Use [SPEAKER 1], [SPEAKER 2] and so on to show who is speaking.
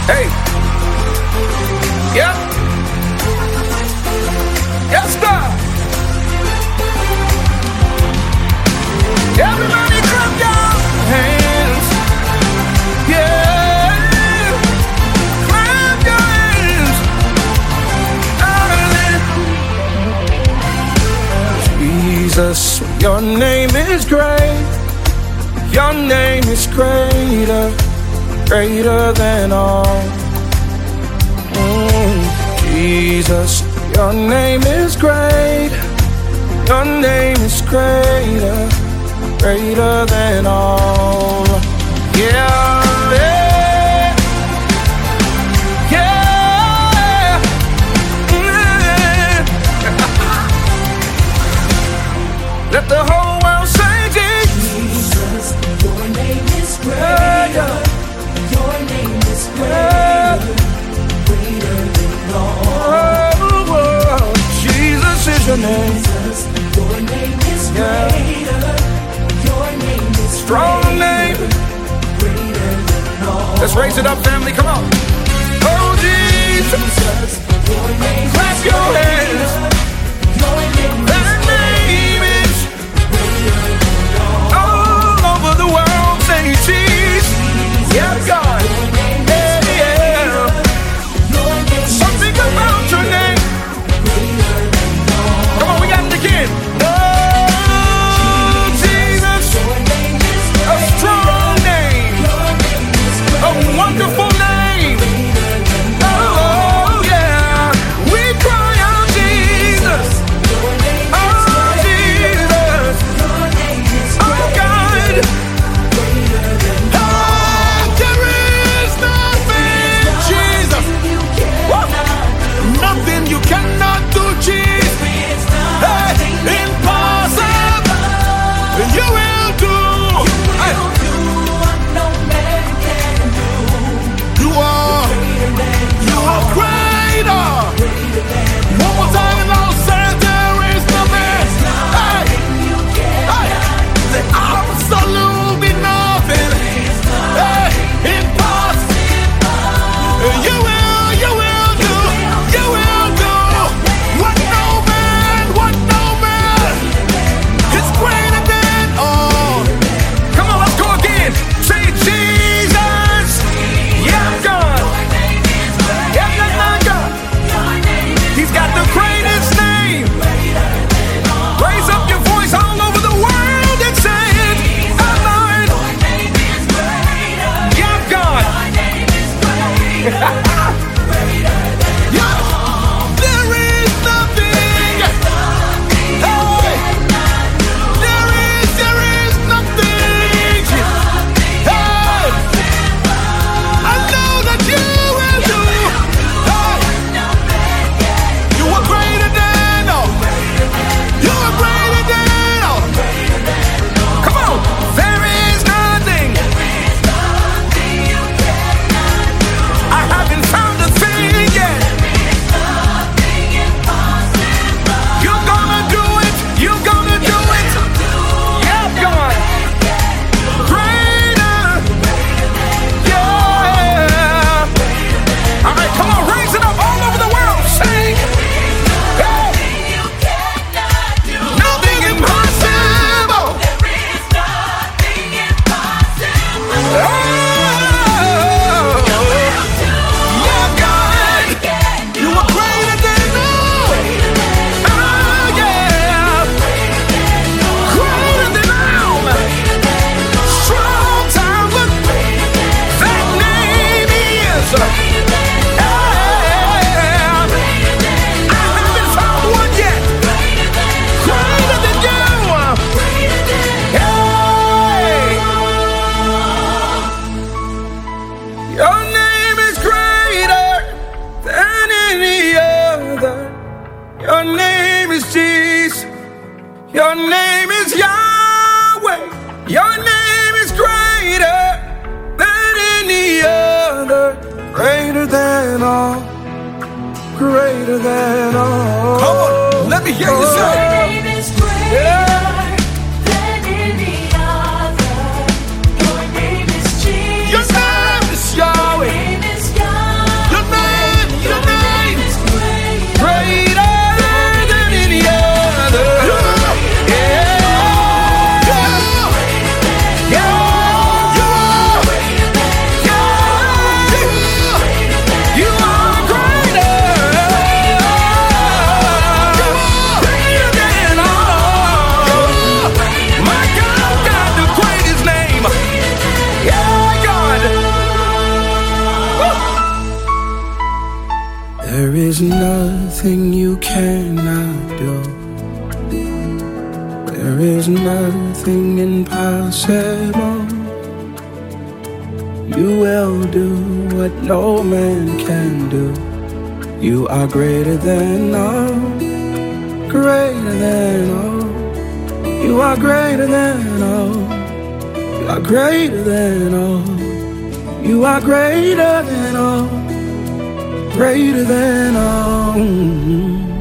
[SPEAKER 1] Hey. Yep. Yes, God. Everybody clap your hands. Yeah. Clap your hands. Jesus, your name is great. Your name is greater, greater than all. Jesus, your name is great. Your name is greater, greater than all. Yeah, yeah, yeah, yeah. Let the whole world say Jesus.
[SPEAKER 2] Your name is greater. Your name is greater, greater than all.
[SPEAKER 1] Jesus is your name.
[SPEAKER 2] Jesus, your name is greater. Your name is
[SPEAKER 1] Strong name.
[SPEAKER 2] greater than all.
[SPEAKER 1] Let's raise it up, family. Come on. Oh, Jesus.
[SPEAKER 2] Your name
[SPEAKER 1] Clap
[SPEAKER 2] is
[SPEAKER 1] your
[SPEAKER 2] greater.
[SPEAKER 1] hands.
[SPEAKER 2] Your name
[SPEAKER 1] That name is
[SPEAKER 2] greater than all.
[SPEAKER 1] all over the world. Say Jesus. Yeah, God.
[SPEAKER 2] Your name
[SPEAKER 1] Yeah,
[SPEAKER 2] is
[SPEAKER 1] yeah.
[SPEAKER 2] your name
[SPEAKER 1] Something about your name.
[SPEAKER 2] greater than all.
[SPEAKER 1] Come on, we got it again. Oh, Jesus.
[SPEAKER 2] Your name is
[SPEAKER 1] A strong name.
[SPEAKER 2] your name is
[SPEAKER 1] A wonderful name. Oh, yeah. We cry out Jesus.
[SPEAKER 2] your name
[SPEAKER 1] Oh, Jesus.
[SPEAKER 2] your name is
[SPEAKER 1] Oh, God.
[SPEAKER 2] greater than
[SPEAKER 1] Oh, there is nothing, Jesus.
[SPEAKER 2] you cannot
[SPEAKER 1] Nothing you cannot do, Jesus. Hey, impossible. You will do. Hey,
[SPEAKER 2] do what no man can do.
[SPEAKER 1] you are greater. One more time and I'll say there is nothing. Hey,
[SPEAKER 2] You
[SPEAKER 1] hey, say absolutely nothing. Hey, impossible. You will do what no man is greater than all. Come on, let's go again. Say Jesus. Yeah, God. Yeah, my God. He's got the greatest name. Raise up your voice all over the world and say it. Oh, Lord. Yeah, God. Yeah. There is nothing. Hey. There is nothing. Hey. I know that you will do. Hey. You are greater than all. You are greater than all. Come on. There is nothing. I haven't found a thing yet. You're gonna do it. You're gonna do it. Yeah, God. Greater. Yeah. All right, come on, raise it up all over the world. Sing. Hey. Nothing impossible. Oh, yeah, God. You are greater than all. Oh, yeah. Greater than all. Strong tower. That name is. Yeah. I haven't found one yet. Greater than you. Hey. Your name is greater than any other. Your name is Jesus. Your name is Yahweh. Your name is greater than any other. Greater than all. Greater than all. Come on, let me hear you say.
[SPEAKER 2] Your name is greater
[SPEAKER 1] Yeah.
[SPEAKER 2] than any other. Your name is Jesus.
[SPEAKER 1] Your name is Yahweh.
[SPEAKER 2] Your name is Yahweh.
[SPEAKER 3] nothing you cannot do. There is nothing impossible. You will do what no man can do. You are greater than all, greater than all. You are greater than all. You are greater than all. You are greater than all, greater than all.